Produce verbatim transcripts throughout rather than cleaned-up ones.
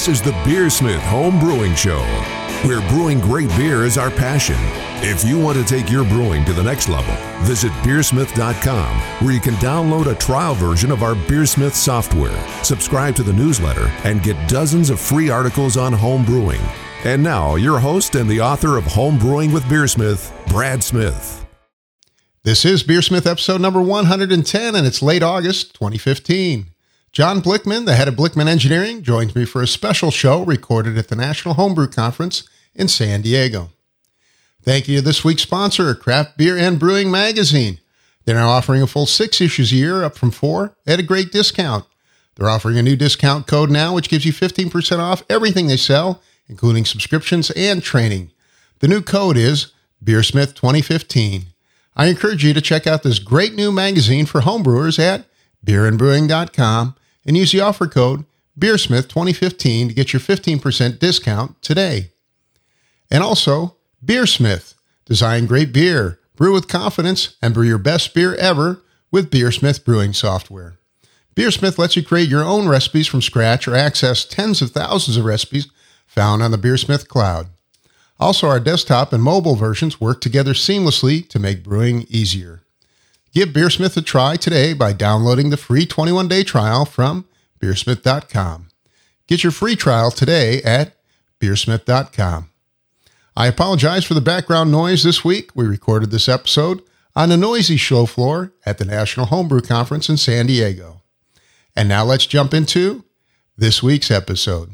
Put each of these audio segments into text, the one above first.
This is the Beersmith Home Brewing Show, where brewing great beer is our passion. If you want to take your brewing to the next level, visit beersmith dot com, where you can download a trial version of our Beersmith software, subscribe to the newsletter, and get dozens of free articles on home brewing. And now, your host and the author of Home Brewing with Beersmith, Brad Smith. This is Beersmith episode number one hundred ten, and it's late August twenty fifteen. John Blickman, the head of Blickman Engineering, joins me for a special show recorded at the National Homebrew Conference in San Diego. Thank you to this week's sponsor, Craft Beer and Brewing Magazine. They're now offering a full six issues a year, up from four, at a great discount. They're offering a new discount code now, which gives you fifteen percent off everything they sell, including subscriptions and training. The new code is Beersmith twenty fifteen. I encourage you to check out this great new magazine for homebrewers at beer and brewing dot com and use the offer code Beersmith twenty fifteen to get your fifteen percent discount today. And also, Beersmith. Design great beer, brew with confidence, and brew your best beer ever with Beersmith brewing software. Beersmith lets you create your own recipes from scratch or access tens of thousands of recipes found on the Beersmith cloud. Also, our desktop and mobile versions work together seamlessly to make brewing easier. Give Beersmith a try today by downloading the free twenty-one day trial from beersmith dot com. Get your free trial today at beersmith dot com. I apologize for the background noise this week. We recorded this episode on a noisy show floor at the National Homebrew Conference in San Diego. And now let's jump into this week's episode.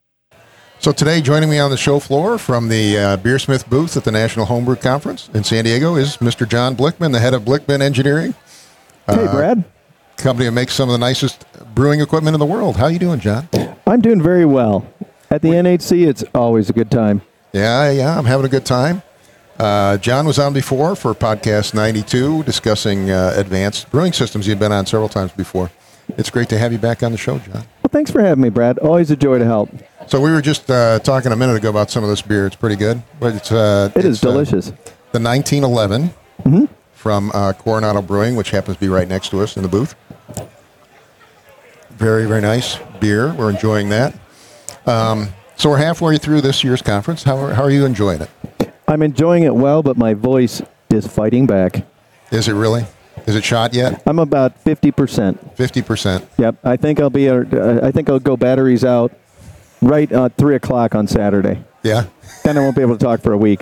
So today, joining me on the show floor from the uh, Beersmith booth at the National Homebrew Conference in San Diego is Mister John Blickman, the head of Blickman Engineering. Hey, uh, Brad. Company that makes some of the nicest brewing equipment in the world. How are you doing, John? I'm doing very well. At the N H C, it's always a good time. Yeah, yeah, I'm having a good time. Uh, John was on before for podcast ninety-two discussing uh, advanced brewing systems. You've been on several times before. It's great to have you back on the show, John. Well, thanks for having me, Brad. Always a joy to help. So we were just uh, talking a minute ago about some of this beer. It's pretty good. But it's uh, It it's, is delicious. Uh, the nineteen eleven mm-hmm. from uh, Coronado Brewing, which happens to be right next to us in the booth. Very, very nice beer. We're enjoying that. Um, so we're halfway through this year's conference. How are, how are you enjoying it? I'm enjoying it well, but my voice is fighting back. Is it really? Is it shot yet? I'm about fifty percent. fifty percent. Yep. I think I'll be. Uh, I think I'll go batteries out right at three o'clock on Saturday. Yeah. Then I won't be able to talk for a week.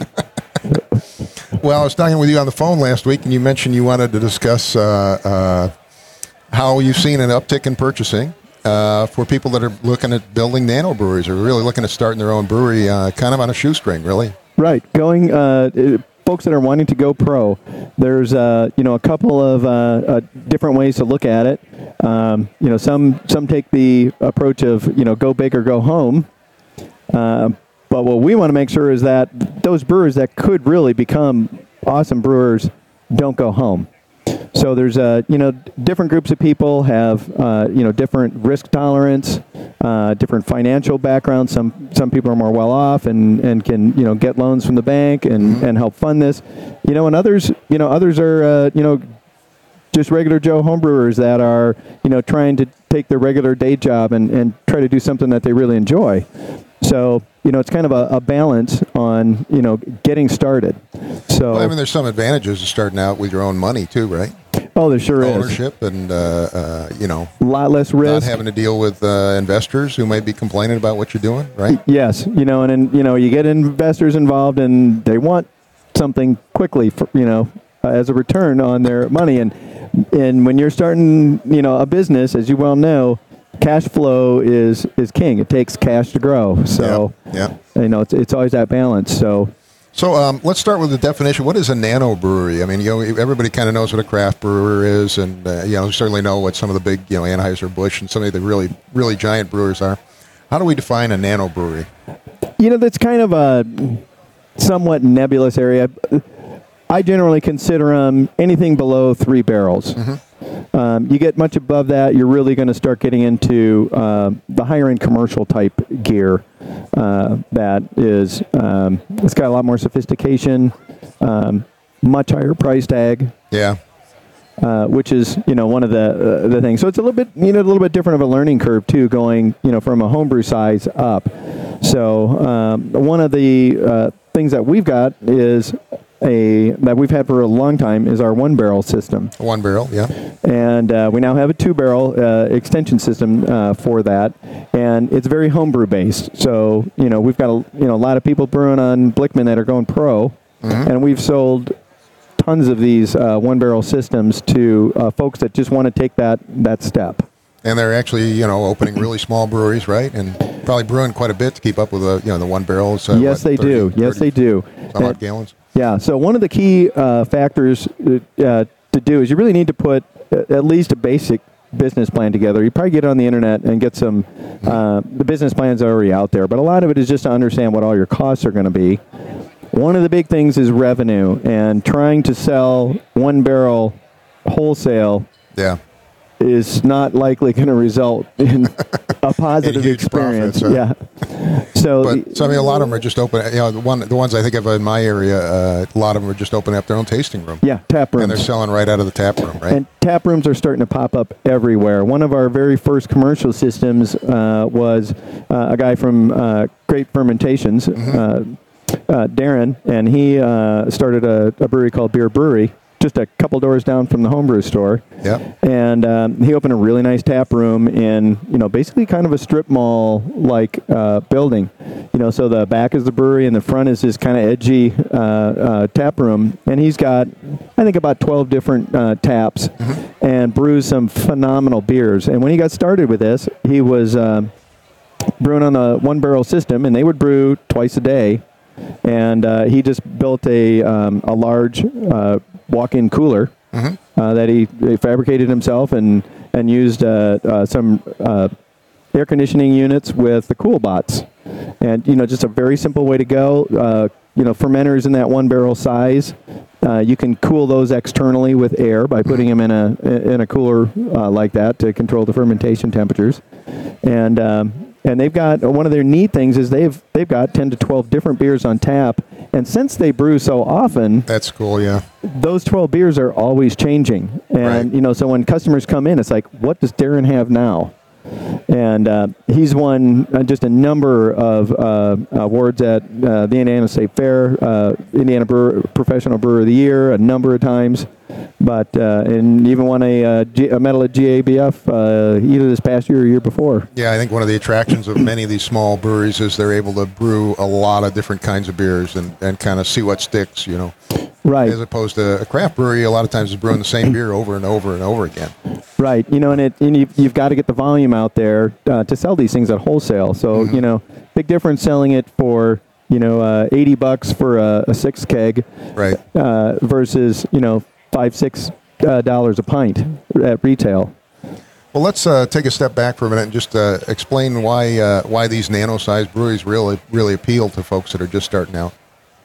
Well, I was talking with you on the phone last week, and you mentioned you wanted to discuss uh, uh, how you've seen an uptick in purchasing uh, for people that are looking at building nano breweries or really looking at starting their own brewery, uh, kind of on a shoestring, really. Right. Going. Uh, it, Folks that are wanting to go pro, there's uh, you know a couple of uh, uh, different ways to look at it. Um, you know, some some take the approach of you know go big or go home. Uh, but what we want to make sure is that those brewers that could really become awesome brewers don't go home. So there's uh, you know different groups of people have uh, you know different risk tolerance, uh, different financial backgrounds. Some some people are more well off and, and can you know get loans from the bank and, and help fund this, you know, and others you know others are uh, you know just regular Joe homebrewers that are you know trying to take their regular day job and, and try to do something that they really enjoy. So you know it's kind of a, a balance on you know getting started. So well, I mean, there's some advantages to starting out with your own money too, right? Oh, there sure Ownership is. Ownership and, uh, uh, you know, a lot less risk. Not having to deal with uh, investors who might be complaining about what you're doing, right? Yes. You know, and, and you know, you get investors involved and they want something quickly, for, you know, uh, as a return on their money. And, and when you're starting, you know, a business, as you well know, cash flow is, is king. It takes cash to grow. So, yeah, yeah. you know, it's, it's always that balance. So, So um, let's start with the definition. What is a nano brewery? I mean, you know, everybody kind of knows what a craft brewer is, and uh, you know, certainly know what some of the big, you know, Anheuser-Busch and some of the really, really giant brewers are. How do we define a nano brewery? You know, that's kind of a somewhat nebulous area. I generally consider them anything below three barrels. Mm-hmm. Um, you get much above that, you're really going to start getting into uh, the higher-end commercial type gear. Uh, that is, um, it's got a lot more sophistication, um, much higher price tag. Yeah. uh, which is you know one of the uh, the things. So it's a little bit you know a little bit different of a learning curve too, going you know from a homebrew size up. So um, one of the uh, things that we've got is a that we've had for a long time is our one barrel system. One barrel, yeah. And uh, we now have a two barrel uh, extension system uh, for that, and it's very homebrew based. So you know we've got a you know a lot of people brewing on Blickman that are going pro, mm-hmm. and we've sold tons of these uh, one barrel systems to uh, folks that just want to take that that step. And they're actually, you know, opening really small breweries, right? And probably brewing quite a bit to keep up with the, you know, the one barrels. Uh, yes, what, they thirty, do. Yes, they do. Some odd gallons. Yeah. So one of the key uh, factors uh, to do is you really need to put at least a basic business plan together. You probably get on the internet and get some. Uh, the business plans are already out there, but a lot of it is just to understand what all your costs are going to be. One of the big things is revenue, and trying to sell one barrel wholesale. Yeah. Is not likely going to result in a positive in experience. Profits, huh? Yeah. So, but so I mean, a lot of them are just open. You know, the one, the ones I think of in my area, uh, a lot of them are just opening up their own tasting room. Yeah, tap rooms. And they're selling right out of the tap room, right? And tap rooms are starting to pop up everywhere. One of our very first commercial systems uh, was uh, a guy from uh, Great Fermentations, mm-hmm. uh, uh, Darren, and he uh, started a, a brewery called Beer Brewery, just a couple doors down from the homebrew store. Yep. And um, he opened a really nice tap room in, you know, basically kind of a strip mall like uh, building. You know, so the back is the brewery and the front is this kind of edgy uh, uh, tap room. And he's got, I think, about twelve different uh, taps mm-hmm. and brews some phenomenal beers. And when he got started with this, he was um, brewing on a one barrel system, and they would brew twice a day. And uh, he just built a um, a large uh, walk-in cooler mm-hmm. uh, that he, he fabricated himself and and used uh, uh, some uh, air conditioning units with the CoolBots, and you know just a very simple way to go. Uh, you know, fermenters in that one barrel size, uh, you can cool those externally with air by putting them in a in a cooler uh, like that to control the fermentation temperatures, and. Um, And they've got, one of their neat things is they've they've got ten to twelve different beers on tap. And since they brew so often. That's cool, yeah. Those twelve beers are always changing. And, right. you know, so when customers come in, it's like, what does Darren have now? And uh, he's won uh, just a number of uh, awards at uh, the Indiana State Fair, uh, Indiana Brewer, Professional Brewer of the Year, a number of times. But uh, and even won a, uh, G- a medal at G A B F uh, either this past year or year before. Yeah, I think one of the attractions of many of these small breweries is they're able to brew a lot of different kinds of beers and, and kind of see what sticks, you know. Right. As opposed to a craft brewery, a lot of times is brewing the same beer over and over and over again. Right. You know, and, it, and you've, you've got to get the volume out there uh, to sell these things at wholesale. So, mm-hmm. you know, big difference selling it for, you know, uh, eighty bucks for a, a six keg. Right. Uh, versus, you know, five, six uh, dollars a pint at retail. Well, let's uh, take a step back for a minute and just uh, explain why uh, why these nano-sized breweries really really appeal to folks that are just starting out.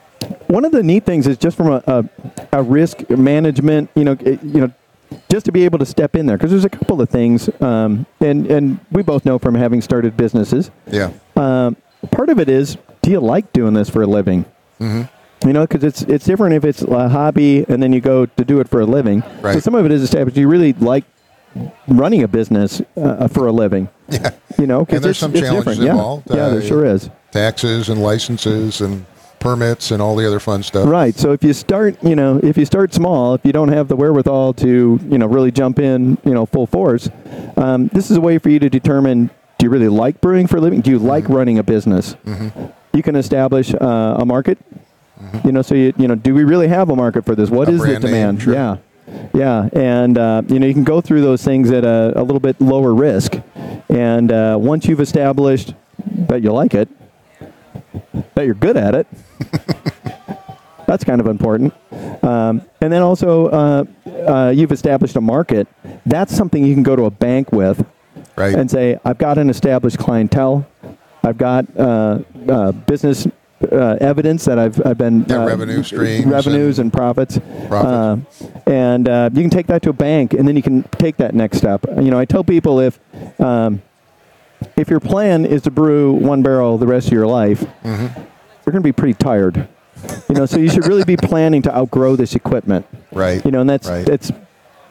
One of the neat things is just from a, a, a risk management, you know, it, you know, just to be able to step in there, because there's a couple of things, um, and and we both know from having started businesses. Yeah. Um, part of it is, do you like doing this for a living? Mm-hmm. You know, because it's it's different if it's a hobby and then you go to do it for a living. Right. So some of it is established. You really like running a business uh, for a living. Yeah. You know, and there's it's, some it's challenges different. involved. Yeah, yeah, there uh, sure is. Taxes and licenses and permits and all the other fun stuff. Right. So if you start, you know, if you start small, if you don't have the wherewithal to, you know, really jump in, you know, full force, um, this is a way for you to determine, do you really like brewing for a living? Do you like mm-hmm. running a business? Mm-hmm. You can establish uh, a market. Mm-hmm. You know, so you you know, do we really have a market for this? What a is the demand? Name, sure. Yeah, yeah, and uh, you know, you can go through those things at a, a little bit lower risk, and uh, once you've established that you like it, that you're good at it, that's kind of important. Um, and then also, uh, uh, you've established a market. That's something you can go to a bank with, right? And say, I've got an established clientele. I've got uh, uh, business. Uh, evidence that I've I've been yeah, uh, revenue streams, revenues and, and profits, profits. Uh, and uh, you can take that to a bank, and then you can take that next step. You know, I tell people if um, if your plan is to brew one barrel the rest of your life, mm-hmm. you're going to be pretty tired. You know, so you should really be planning to outgrow this equipment. Right. You know, and that's right. it's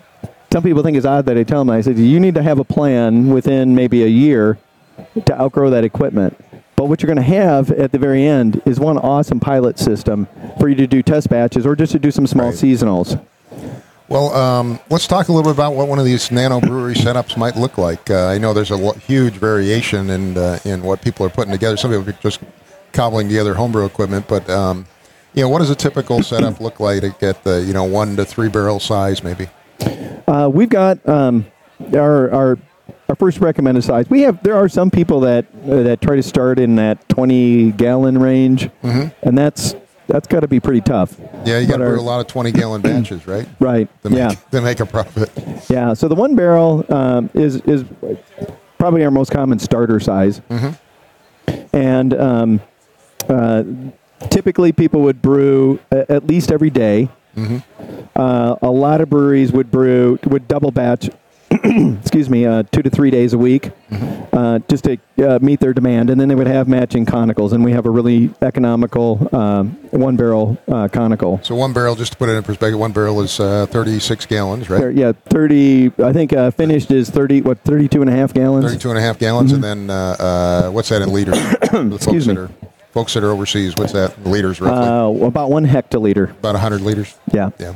some people think it's odd that I tell them, I said, you need to have a plan within maybe a year to outgrow that equipment. But what you're going to have at the very end is one awesome pilot system for you to do test batches or just to do some small Right. seasonals. Well, um, let's talk a little bit about what one of these nano brewery setups might look like. Uh, I know there's a lo- huge variation in uh, in what people are putting together. Some people are just cobbling together homebrew equipment, but um, you know, what does a typical setup look like at the you know one to three barrel size, maybe? Uh, we've got um, our our our first recommended size. We have there are some people that uh, that try to start in that twenty gallon range, mm-hmm. and that's that's got to be pretty tough. Yeah, you got to But our- brew a lot of twenty gallon batches, right? Right. To make, Yeah. to make a profit. Yeah. So the one barrel um, is is probably our most common starter size, Mm-hmm. and um, uh, typically people would brew a- at least every day. Mm-hmm. Uh, a lot of breweries would brew would double batch. excuse me, uh, two to three days a week, Mm-hmm. uh, just to uh, meet their demand, and then they would have matching conicals, and we have a really economical um, one barrel uh, conical. So one barrel, just to put it in perspective, one barrel is uh, thirty-six gallons, right? There- yeah, thirty. I think uh, finished is thirty. What thirty-two and a half gallons? thirty-two and a half gallons, and then uh, uh, what's that in liters? The folks Mm-hmm. Excuse me. that are folks that are overseas, what's that in liters roughly? Uh, about one hectoliter. About one hundred liters. Yeah. Yeah.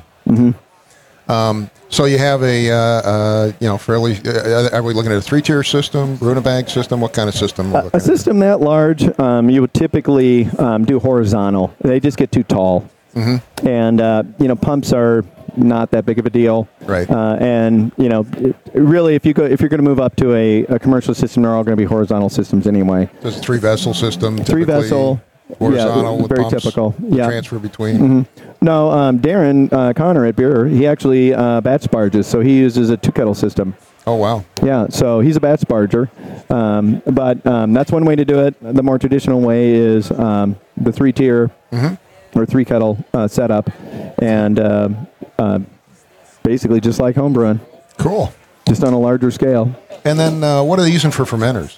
Um, so you have a, uh, uh, you know, fairly. Uh, are we looking at a three-tier system, brew in a bag system? What kind of system? we're A, looking a system that large, um, you would typically um, do horizontal. They just get too tall, mm-hmm. and uh, you know pumps are not that big of a deal. Right. Uh, and you know, it, really, if you go, if you're going to move up to a, a commercial system, they're all going to be horizontal systems anyway. at? There's a three-vessel system. Three typically vessel. Horizontal Yeah, with very pumps, typical. with Yeah. transfer between. No, um, Darren uh, Connor at Beer, he actually uh, batch barges, so he uses a two kettle system. Oh wow. Yeah, so he's a batch barger, um, but um, that's one way to do it. The more traditional way is um, the three tier Mm-hmm. or three kettle uh, setup, and uh, uh, basically just like homebrewing, Cool. just on a larger scale. And then uh, what are they using for fermenters?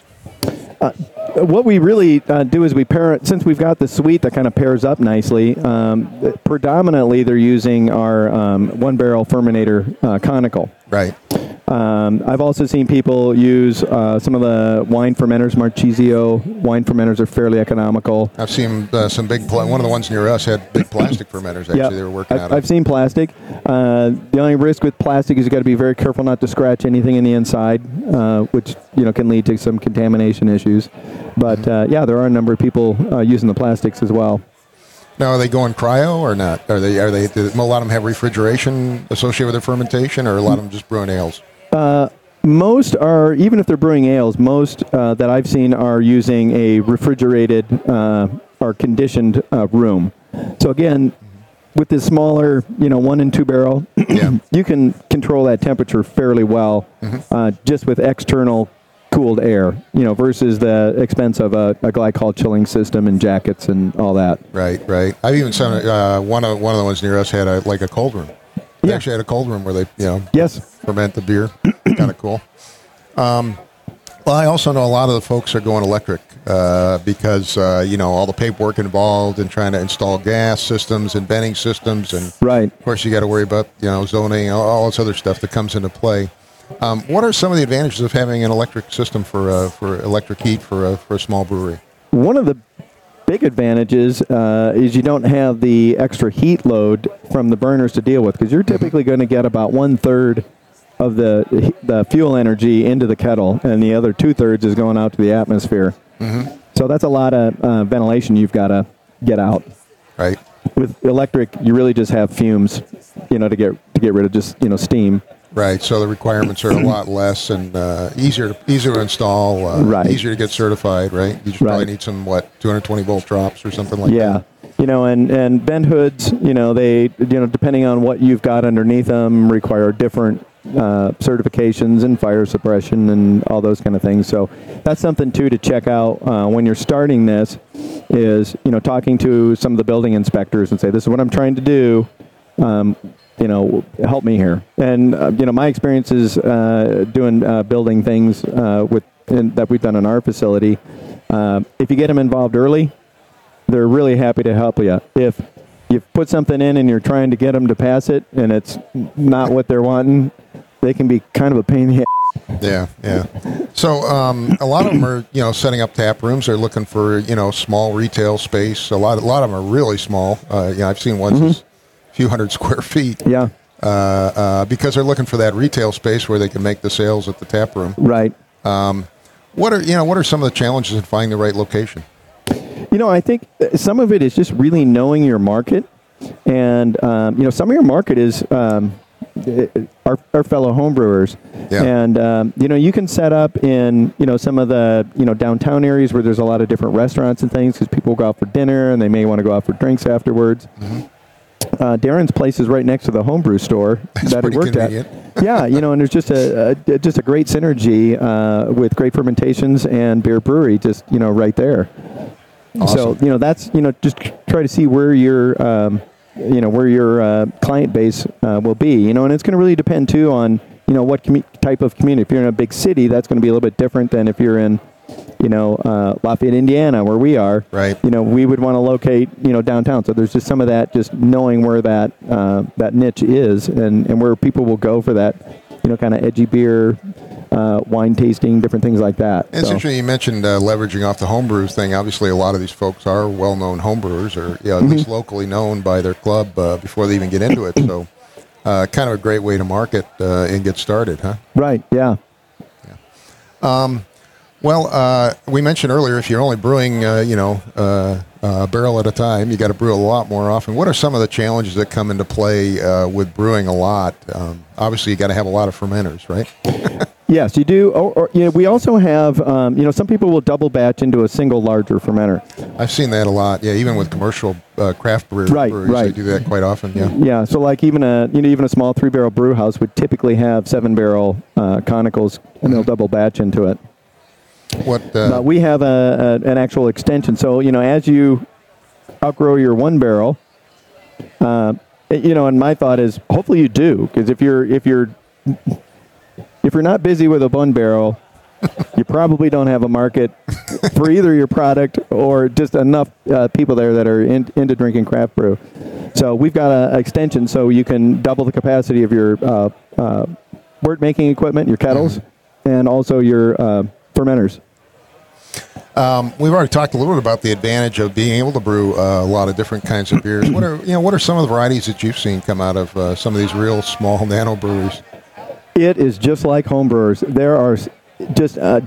What we really uh, do is we pair it, since we've got the suite that kind of pairs up nicely, um, predominantly they're using our um, one barrel fermentator uh, conical. Right. Um, I've also seen people use uh, some of the wine fermenters. Marchisio wine fermenters are fairly economical. I've seen uh, some big. Pla- one of the ones near us had big plastic fermenters. Actually, Yep. they were working I've, out I've of. seen plastic. Uh, the only risk with plastic is you got to be very careful not to scratch anything in the inside, uh, which you know can lead to some contamination issues. But uh, yeah, there are a number of people uh, using the plastics as well. Now, are they going cryo or not? Are they? Are they? Do a lot of them have refrigeration associated with their fermentation, or a lot of them just brewing ales? Most are, even if they're brewing ales, most uh, that I've seen are using a refrigerated uh, or conditioned uh, room. So again, with this smaller, you know, one and two barrel, Yeah. you can control that temperature fairly well, uh, just with external cooled air, you know, versus the expense of a, a glycol chilling system and jackets and all that. Right, right. I've even seen uh, one of one of the ones near us had a like a cold room. They Yeah. actually had a cold room where they, you know, Yes. ferment the beer. Kind of cool. Um, well, I also know a lot of the folks are going electric uh, because uh, you know all the paperwork involved in trying to install gas systems and venting systems, and Right. of course you got to worry about you know zoning, all, all this other stuff that comes into play. Um, what are some of the advantages of having an electric system for uh, for electric heat for a, for a small brewery? One of the big advantages uh, is you don't have the extra heat load from the burners to deal with, because you're typically going to get about one third of the the fuel energy into the kettle, and the other two thirds is going out to the atmosphere. Mm-hmm. So that's a lot of uh, ventilation you've got to get out. Right. With electric, you really just have fumes, you know, to get to get rid of just you know steam. Right, so the requirements are a lot less and uh, easier to, easier to install, uh, Right. easier to get certified, right? You just Right. probably need some, what, two hundred twenty volt drops or something like Yeah. that? You know, and, and vent hoods, you know, they, you know, depending on what you've got underneath them, require different uh, certifications and fire suppression and all those kind of things. So that's something, too, to check out uh, when you're starting this is, you know, talking to some of the building inspectors and say, this is what I'm trying to do. Um, you know, help me here. And, uh, you know, my experience is uh, doing uh, building things uh, with in, that we've done in our facility. Uh, if you get them involved early, they're really happy to help you. If you put something in and you're trying to get them to pass it and it's not what they're wanting, they can be kind of a pain in the ass. Yeah, yeah. So um, a lot of them are, you know, setting up tap rooms. They're looking for, you know, small retail space. A lot, a lot of them are really small. Uh, you know, I've seen ones mm-hmm. a few hundred square feet. Yeah. Uh, uh, because they're looking for that retail space where they can make the sales at the tap room. Right. Um, what are you know what are some of the challenges in finding the right location? You know, I think some of it is just really knowing your market, and um, you know, some of your market is um, our, our fellow homebrewers, yeah. and um, you know, you can set up in you know some of the you know downtown areas where there's a lot of different restaurants and things because people go out for dinner and they may want to go out for drinks afterwards. Mm-hmm. Uh, Darren's place is right next to the homebrew store That's that he worked convenient. at. Yeah, you know, and there's just a, a just a great synergy uh, with Great Fermentations and Beer Brewery, just you know, right there. Awesome. So you know, that's you know, just try to see where your um, you know where your uh, client base uh, will be. You know, and it's going to really depend too on you know what commu- type of community. If you're in a big city, that's going to be a little bit different than if you're in you know, uh, Lafayette, Indiana, where we are, right. you know, we would want to locate, you know, downtown. So there's just some of that, just knowing where that uh, that niche is and, and where people will go for that, you know, kind of edgy beer, uh, wine tasting, different things like that. It's so. interesting you mentioned uh, leveraging off the homebrews thing. Obviously, a lot of these folks are well-known homebrewers or, you know, at mm-hmm. least locally known by their club uh, before they even get into it. So uh, kind of a great way to market uh, and get started, huh? Right, yeah. yeah. Um, Well, uh, we mentioned earlier, if you're only brewing, uh, you know, uh, a barrel at a time, you got to brew a lot more often. What are some of the challenges that come into play uh, with brewing a lot? Um, obviously, you got to have a lot of fermenters, right? Yes, you do. Or, or you know, we also have, um, you know, some people will double batch into a single larger fermenter. I've seen that a lot. Yeah, even with commercial uh, craft breweries, right, breweries right. they do that quite often. Yeah. Yeah. So, like even a you know even a small three barrel brew house would typically have seven barrel uh, conicals, and they'll double batch into it. What uh, but we have a, a an actual extension. So you know, as you outgrow your one barrel, uh, you know, and my thought is, hopefully you do, because if you're if you're if you're not busy with a one barrel, you probably don't have a market for either your product or just enough uh, people there that are in, into drinking craft brew. So we've got an extension, so you can double the capacity of your uh, uh, wort making equipment, your kettles, mm-hmm. and also your uh, fermenters. Um, we've already talked a little bit about the advantage of being able to brew uh, a lot of different kinds of beers. What are you know? What are some of the varieties that you've seen come out of uh, some of these real small nano breweries? It is just like homebrewers. There are just uh,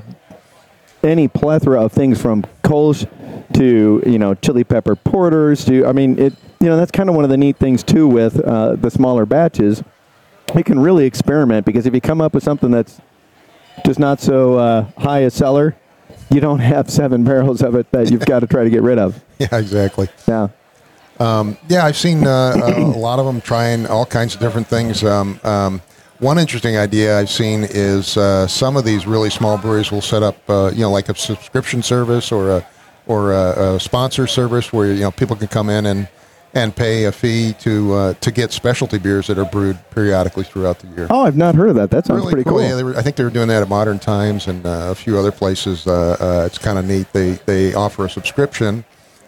any plethora of things from Kolsch to you know chili pepper porters to I mean it. You know that's kind of one of the neat things too with uh, the smaller batches. You can really experiment because if you come up with something that's just not so uh, high a seller, you don't have seven barrels of it that you've got to try to get rid of. Yeah, exactly. Yeah. Um, yeah, I've seen uh, a lot of them trying all kinds of different things. Um, um, one interesting idea I've seen is uh, some of these really small breweries will set up, uh, you know, like a subscription service or a or a, a sponsor service where you know people can come in and, and pay a fee to uh, to get specialty beers that are brewed periodically throughout the year. Oh, I've not heard of that. That sounds really pretty cool. cool. Yeah, they were, I think they were doing that at Modern Times and uh, a few other places. Uh, uh, it's kind of neat. They they offer a subscription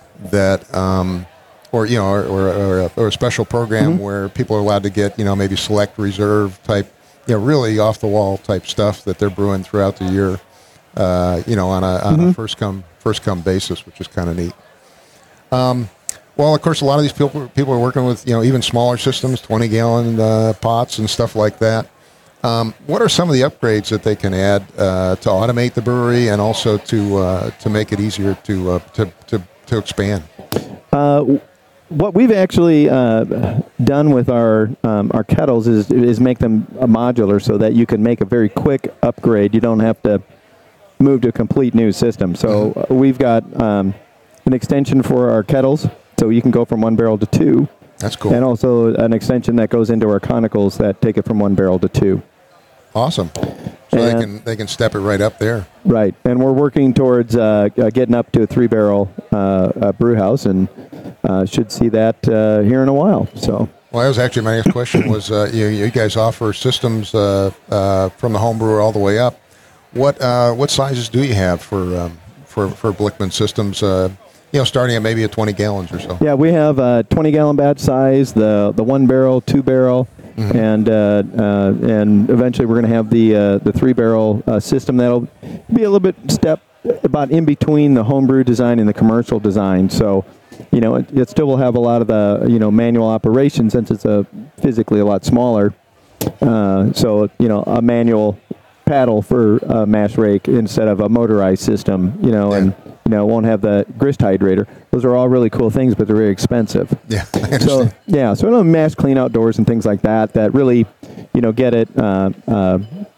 that, um, or you know, or, or, or, a, or a special program mm-hmm. where people are allowed to get you know maybe select reserve type, you know, really off the wall type stuff that they're brewing throughout the year. Uh, you know, on a on mm-hmm. a first come first come basis, which is kind of neat. Um. Well, of course, a lot of these people people are working with you know even smaller systems, twenty gallon uh, pots and stuff like that. Um, what are some of the upgrades that they can add uh, to automate the brewery and also to uh, to make it easier to uh, to, to to expand? Uh, what we've actually uh, done with our um, our kettles is is make them modular so that you can make a very quick upgrade. You don't have to move to a complete new system. So mm-hmm. we've got um, an extension for our kettles. So you can go from one barrel to two. That's cool. And also an extension that goes into our conicals that take it from one barrel to two. Awesome. So and they can they can step it right up there. Right. And we're working towards uh, uh, getting up to a three barrel uh, uh, brew house and uh, should see that uh, here in a while. So. Well, that was actually my next question was uh, you, you guys offer systems uh, uh, from the home brewer all the way up. What uh, what sizes do you have for um, for for Blichmann systems? Uh, you know, starting at maybe at twenty gallons or so. Yeah, we have a twenty gallon batch size, the the one barrel, two barrel, mm-hmm. and uh, uh, and eventually we're going to have the uh, the three barrel uh, system that'll be a little bit step about in between the homebrew design and the commercial design. So, you know, it, it still will have a lot of the you know manual operation since it's a physically a lot smaller. Uh, so you know, a manual paddle for a mash rake instead of a motorized system. You know, yeah. and you know, won't have the grist hydrator. Those are all really cool things, but they're very expensive. Yeah, I understand. So yeah, so it'll mash clean outdoors and things like that. That really, you know, get it. Uh, uh,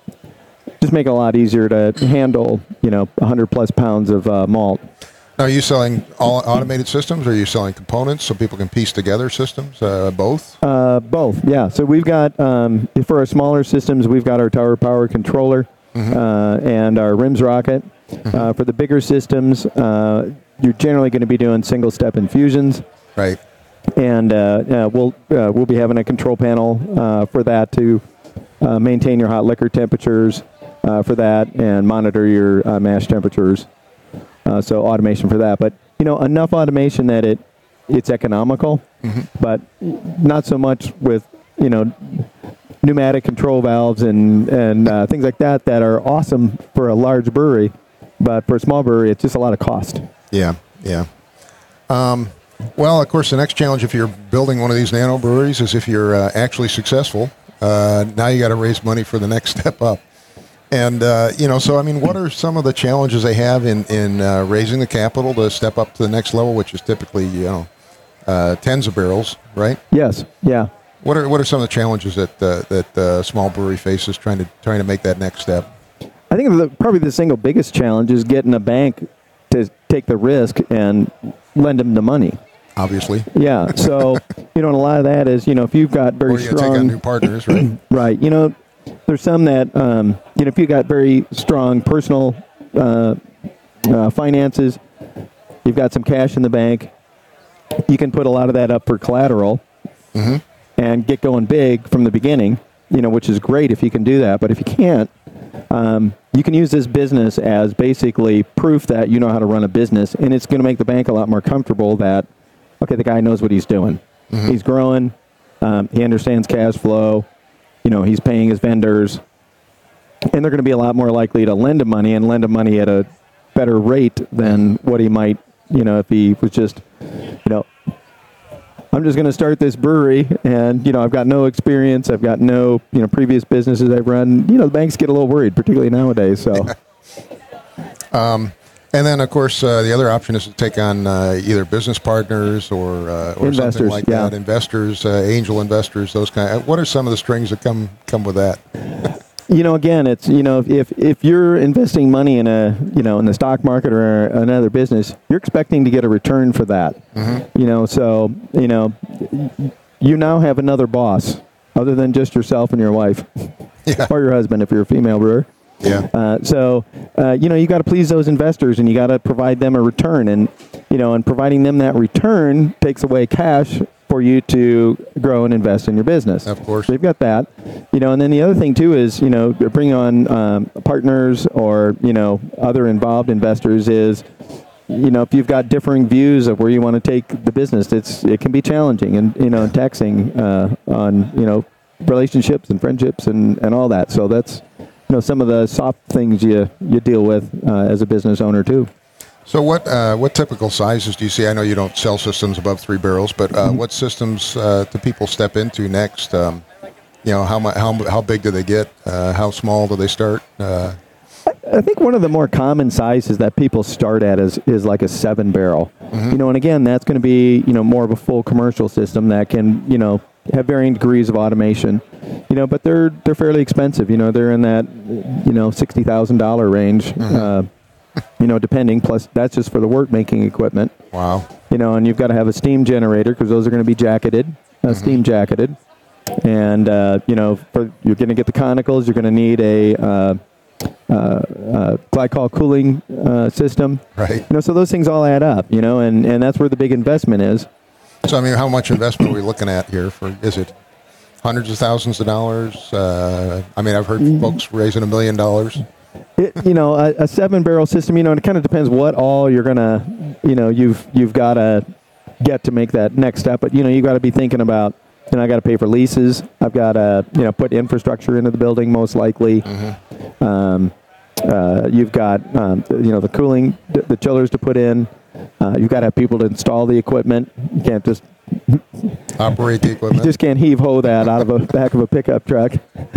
just make it a lot easier to handle. You know, one hundred plus pounds of uh, malt. Now, are you selling all automated systems, or are you selling components so people can piece together systems? Uh, both? Uh, both, yeah. So we've got, um, for our smaller systems, we've got our Tower Power controller mm-hmm. uh, and our RIMS rocket. Mm-hmm. Uh, for the bigger systems, uh, you're generally going to be doing single-step infusions. Right. And uh, uh, we'll uh, we'll be having a control panel uh, for that to uh, maintain your hot liquor temperatures uh, for that and monitor your uh, mash temperatures. Uh, so automation for that, but you know, enough automation that it it's economical, mm-hmm. but not so much with you know pneumatic control valves and and uh, things like that that are awesome for a large brewery, but for a small brewery, it's just a lot of cost. Yeah, yeah. Um, well, of course, the next challenge if you're building one of these nano breweries is if you're uh, actually successful. Uh, now you got to raise money for the next step up. And, uh, you know, so, I mean, what are some of the challenges they have in, in uh, raising the capital to step up to the next level, which is typically, you know, uh, tens of barrels, right? Yes, yeah. What are what are some of the challenges that uh, that uh, small brewery faces trying to trying to make that next step? I think the, probably the single biggest challenge is getting a bank to take the risk and lend them the money. Obviously. Yeah, so, you know, and a lot of that is, you know, if you've got very or you strong... take on new partners, right? Right, you know... There's some that, um, you know, if you got very strong personal uh, uh, finances, you've got some cash in the bank, you can put a lot of that up for collateral mm-hmm. and get going big from the beginning, you know, which is great if you can do that. But if you can't, um, you can use this business as basically proof that you know how to run a business, and it's going to make the bank a lot more comfortable that, okay, the guy knows what he's doing. Mm-hmm. He's growing. Um, he understands cash flow. You know, he's paying his vendors, and they're going to be a lot more likely to lend him money and lend him money at a better rate than what he might, you know, if he was just, you know, I'm just going to start this brewery and, you know, I've got no experience. I've got no, you know, previous businesses I've run. You know, the banks get a little worried, particularly nowadays. So, um, and then, of course, uh, the other option is to take on uh, either business partners or uh, or investors, something like yeah. that. Investors, uh, angel investors, those kind of. What are some of the strings that come come with that? You know, again, it's you know, if if you're investing money in a you know in the stock market or another business, you're expecting to get a return for that. Mm-hmm. You know, so you know, you now have another boss other than just yourself and your wife yeah. or your husband if you're a female brewer. Yeah. Uh, so, uh, you know, you got to please those investors, and you got to provide them a return, and you know, and providing them that return takes away cash for you to grow and invest in your business. Of course. So you've got that, you know, and then the other thing too is, you know, bringing on um, partners or you know other involved investors is, you know, if you've got differing views of where you want to take the business, it's it can be challenging and you know taxing uh, on you know relationships and friendships and, and all that. So that's you know some of the soft things you you deal with uh, as a business owner too. So what uh, what typical sizes do you see? I know you don't sell systems above three barrels, but uh, mm-hmm. what systems uh, do people step into next? Um, you know, how much, how how big do they get? Uh, how small do they start? Uh, I think one of the more common sizes that people start at is is like a seven barrel. Mm-hmm. You know, and again, that's going to be you know more of a full commercial system that can you know have varying degrees of automation. You know, but they're they're fairly expensive. You know, they're in that you know sixty thousand dollar range. Mm-hmm. Uh, You know, depending, plus that's just for the work-making equipment. Wow. You know, and you've got to have a steam generator because those are going to be jacketed, uh, mm-hmm. steam jacketed. And, uh, you know, for, you're going to get the conicals, you're going to need a uh, uh, uh, glycol cooling uh, system. Right. You know, so those things all add up, you know, and, and that's where the big investment is. So, I mean, how much investment are we looking at here? For is it hundreds of thousands of dollars? Uh, I mean, I've heard mm-hmm. folks raising a million dollars. It, you know, a, a seven-barrel system, you know, and it kind of depends what all you're going to you know, you've you've got to get to make that next step. But, you know, you got to be thinking about, you know, I got to pay for leases. I've got to, you know, put infrastructure into the building most likely. Mm-hmm. Um, uh, you've got, um, you know, the cooling, the chillers to put in. Uh, you've got to have people to install the equipment. You can't just operate the equipment. You just can't heave-ho that out of a back of a pickup truck.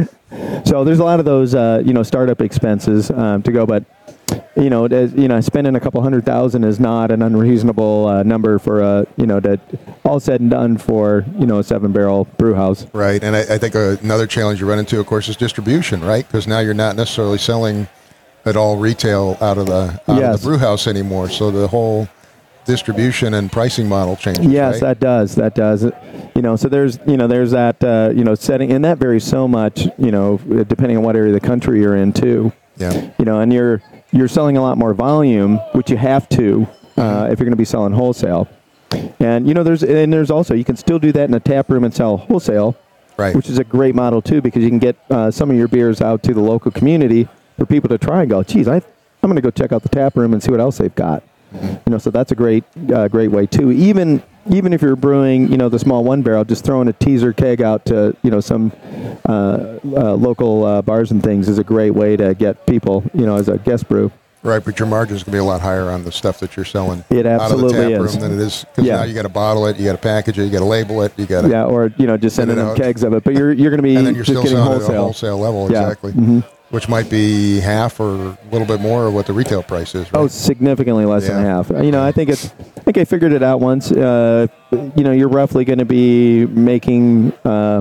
So there's a lot of those, uh, you know, startup expenses um, to go. But, you know, as, you know, spending a couple hundred thousand is not an unreasonable uh, number for a, you know, to all said and done for, you know, a seven-barrel brew house. Right, and I, I think uh, another challenge you run into, of course, is distribution, right? Because now you're not necessarily selling at all retail out of the out yes. of the brew house anymore. So the whole distribution and pricing model changes. Yes, right? that does. That does. You know, so there's, you know, there's that, uh, you know, setting, and that varies so much, you know, depending on what area of the country you're in too. Yeah. You know, and you're you're selling a lot more volume, which you have to uh, if you're going to be selling wholesale. And you know, there's and there's also you can still do that in a tap room and sell wholesale, right? Which is a great model too, because you can get uh, some of your beers out to the local community for people to try and go, geez, I I'm going to go check out the tap room and see what else they've got. Mm-hmm. You know, so that's a great, uh, great way too. Even, even if you're brewing, you know, the small one barrel, just throwing a teaser keg out to, you know, some uh, uh, local uh, bars and things is a great way to get people, you know, as a guest brew. Right, but your margin's gonna be a lot higher on the stuff that you're selling. It absolutely out of the tap is. room than it is because yeah. now you got to bottle it, you got to package it, you got to label it, you got to yeah, or you know, just sending them out. kegs of it. But you're you're going to be and then you're just still getting selling wholesale. at a wholesale level, yeah. exactly. Mm-hmm. Which might be half or a little bit more of what the retail price is. Right? Oh, significantly less yeah. than half. You know, I think it's. I think I figured it out once. Uh, you know, you're roughly going to be making uh,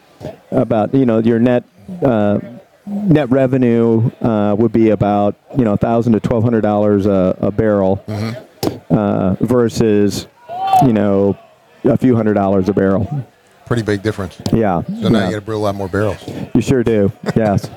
about you know your net uh, net revenue uh, would be about you know a thousand to twelve hundred dollars a barrel mm-hmm. uh, versus you know a few hundred dollars a barrel. Pretty big difference. Yeah. So now yeah. you got to brew a lot more barrels. You sure do. Yes.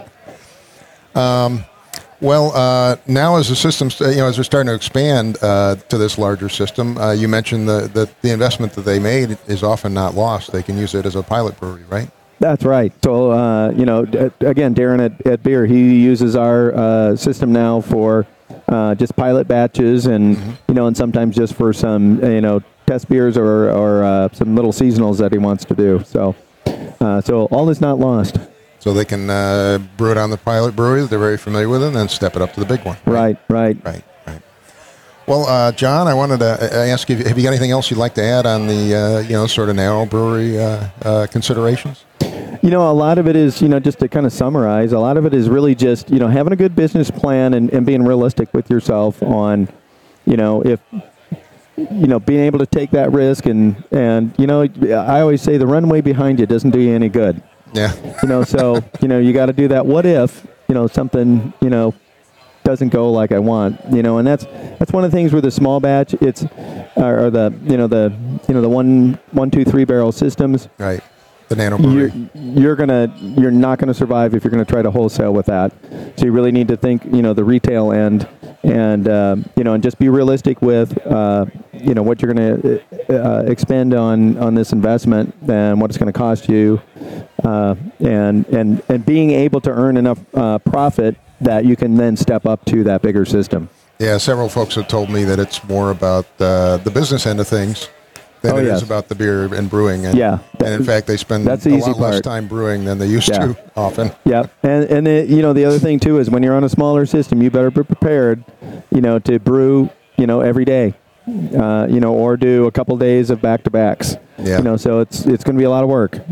um, well, uh, now as the system, you know, as we're starting to expand uh, to this larger system, uh, you mentioned the, the the investment that they made is often not lost. They can use it as a pilot brewery, right? That's right. So, uh, you know, d- again, Darren at, at Beer, he uses our uh, system now for uh, just pilot batches and, mm-hmm. you know, and sometimes just for some, you know, test beers or, or uh, some little seasonals that he wants to do. So, uh, so all is not lost. So they can uh, brew it on the pilot brewery that they're very familiar with, and then step it up to the big one. Right, right, right, right. Well, uh, John, I wanted to ask you: have you got anything else you'd like to add on the uh, you know sort of narrow brewery uh, uh, considerations? You know, a lot of it is, you know, just to kind of summarize, a lot of it is really just, you know, having a good business plan and, and being realistic with yourself on, you know, if. You know, being able to take that risk and, and, you know, I always say the runway behind you doesn't do you any good. Yeah. You know, so, you know, you got to do that. What if, you know, something, you know, doesn't go like I want, you know, and that's, that's one of the things with the small batch, it's, or, or the, you know, the, you know, the one, one, two, three barrel systems. Right. The nano brewery. You're, you're gonna, you're not gonna survive if you're gonna try to wholesale with that. So you really need to think, you know, the retail end, and um, you know, and just be realistic with, uh, you know, what you're gonna uh, expend on on this investment and what it's gonna cost you, uh, and and and being able to earn enough uh, profit that you can then step up to that bigger system. Yeah, several folks have told me that it's more about uh, the business end of things than oh, it yes. is about the beer and brewing. And, yeah. And in fact, they spend that's the a easy lot less part. time brewing than they used yeah. to often. Yeah. And, and the, you know, the other thing, too, is when you're on a smaller system, you better be prepared, you know, to brew, you know, every day, uh, you know, or do a couple days of back-to-backs. Yeah. You know, so it's it's going to be a lot of work.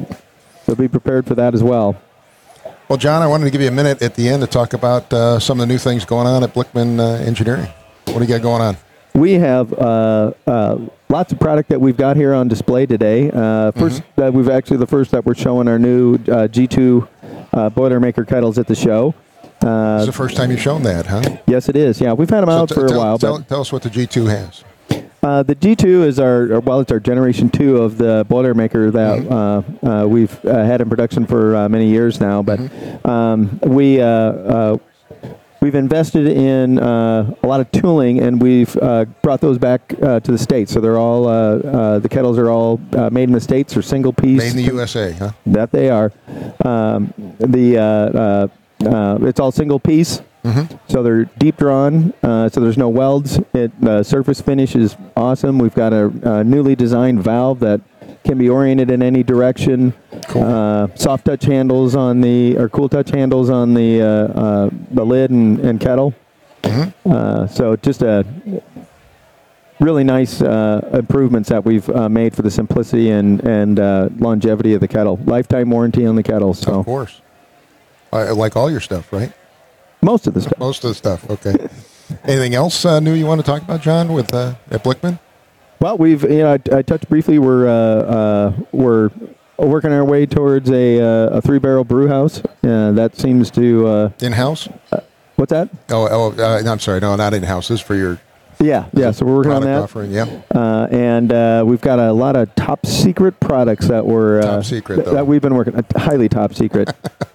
So be prepared for that as well. Well, John, I wanted to give you a minute at the end to talk about uh, some of the new things going on at Blickman uh, Engineering. What do you got going on? We have uh, uh, lots of product that we've got here on display today. Uh, first, mm-hmm. uh, we've actually the first that we're showing our new uh, G two uh, Boilermaker kettles at the show. Uh, this is the first time you've shown that, huh? Yes, it is. Yeah, we've had them so out t- for tell, a while. Tell, but tell us what the G two has. Uh, the G two is our, well, it's our generation two of the Boilermaker that mm-hmm. uh, uh, we've uh, had in production for uh, many years now. But mm-hmm. um, we uh, uh, we've invested in uh, a lot of tooling, and we've uh, brought those back uh, to the States. So they're all uh, uh, the kettles are all uh, made in the States or single piece. Made in the U S A, huh? That they are. Um, the uh, uh, uh, it's all single piece. Mm-hmm. So they're deep drawn, uh, so there's no welds. It uh, surface finish is awesome. We've got a, a newly designed valve that can be oriented in any direction. Cool. Uh, soft touch handles on the, or cool touch handles on the uh, uh, the lid and, and kettle. Mm-hmm. Uh, so just a really nice uh, improvements that we've uh, made for the simplicity and and uh, longevity of the kettle. Lifetime warranty on the kettle. So of course, I like all your stuff, right? Most of the stuff. Most of the stuff. Okay. Anything else uh, new you want to talk about, John, with uh, at Blickman? Well, we've you know I, I touched briefly. We're uh, uh, we're working our way towards a uh, a three barrel brew house. Uh, that seems to uh, in house. Uh, what's that? Oh, oh uh, I'm sorry. No, not in house. This is for your. Yeah, yeah. So we're working on that. Offering, yeah. Uh, and uh, we've got a lot of top secret products that we're uh, top secret th- that we've been working. Uh, highly top secret.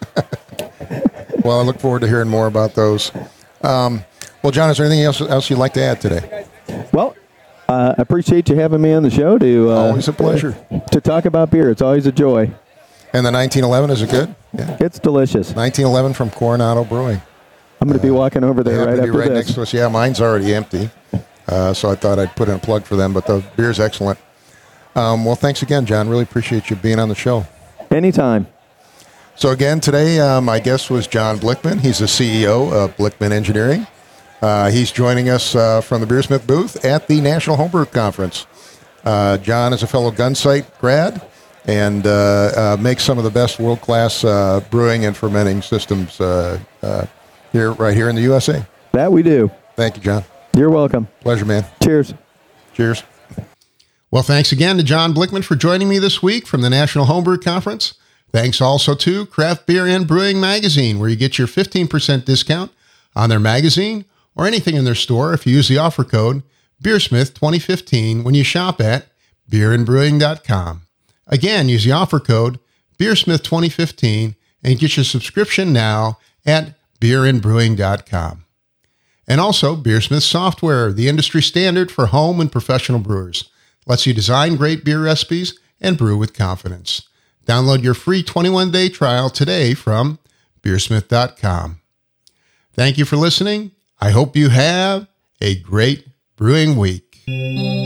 Well, I look forward to hearing more about those. Um, well, John, is there anything else else you'd like to add today? Well, uh, I appreciate you having me on the show. To uh, always a pleasure to talk about beer. It's always a joy. And the nineteen eleven, is it good? Yeah, it's delicious. nineteen eleven from Coronado Brewing. I'm going to be walking over there right after right this. Next to us. Yeah, mine's already empty, uh, so I thought I'd put in a plug for them. But the beer's excellent. Um, well, thanks again, John. Really appreciate you being on the show. Anytime. So again, today uh, my guest was John Blickman. He's the C E O of Blickman Engineering. Uh, he's joining us uh, from the Beersmith booth at the National Homebrew Conference. Uh, John is a fellow Gunsight grad and uh, uh, makes some of the best world-class uh, brewing and fermenting systems uh, uh, here, right here in the U S A. That we do. Thank you, John. You're welcome. Pleasure, man. Cheers. Cheers. Well, thanks again to John Blickman for joining me this week from the National Homebrew Conference. Thanks also to Craft Beer and Brewing Magazine, where you get your fifteen percent discount on their magazine or anything in their store if you use the offer code Beersmith twenty fifteen when you shop at beer and brewing dot com. Again, use the offer code Beersmith twenty fifteen and get your subscription now at beer and brewing dot com. And also Beersmith Software, the industry standard for home and professional brewers. Lets you design great beer recipes and brew with confidence. Download your free twenty-one day trial today from beersmith dot com. Thank you for listening. I hope you have a great brewing week.